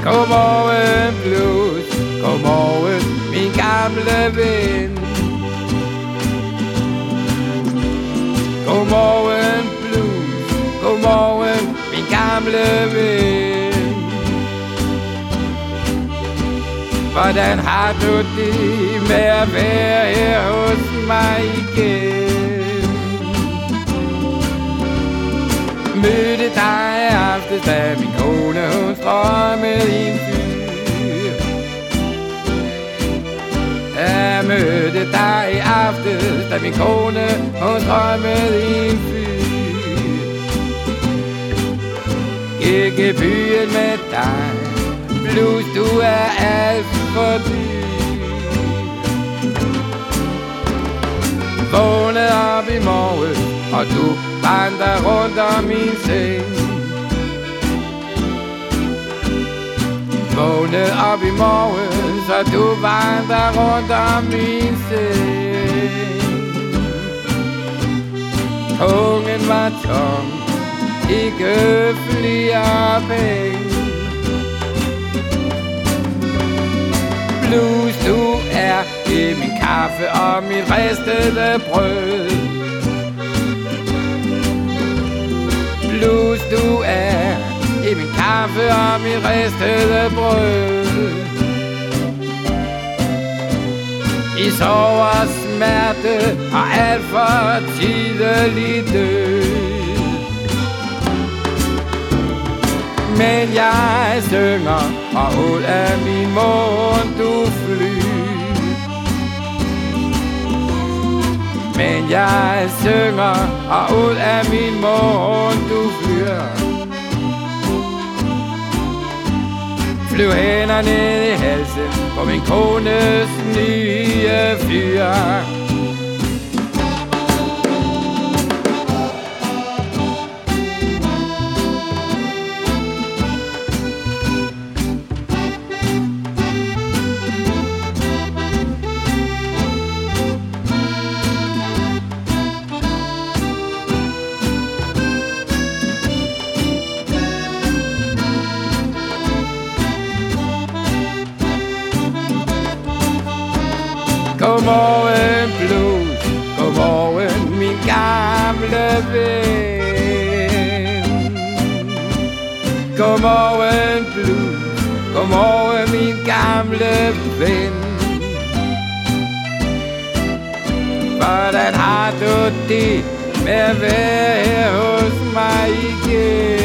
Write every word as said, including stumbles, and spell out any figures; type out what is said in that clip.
Godmorgen blues, godmorgen min gamle ven. Godmorgen blues, godmorgen min gamle ven. Hvordan har du det med at være her hos mig igen? Mødte dig aftes, da min kone hun strømmede i en fyr. Jeg mødte dig i aftes, da min kone hun strømmede i en fyr. Gik i byen med dig, blues, du er alt for dyr. Vågnede op i morgen, og du vandrer rundt om min seng. Vågnede op i morgen, så du vandrer rundt om min seng. Pungen var tom, ikke flere penge. Blues, du er i min kaffe og mit ristede brød. Blues, du er i min kaffe og mit ristede brød. I sover smerte og alt for tidlig død. Men jeg synger, og ud af min mund du flyr. Men jeg synger, og ud af min mund du flyr. Flyv hænder ned i halsen på min kones nye fyr. Godmorgen blues, godmorgen min gamle ven. Godmorgen blues, godmorgen min gamle ven. Hvordan har du det med at være her hos mig igen?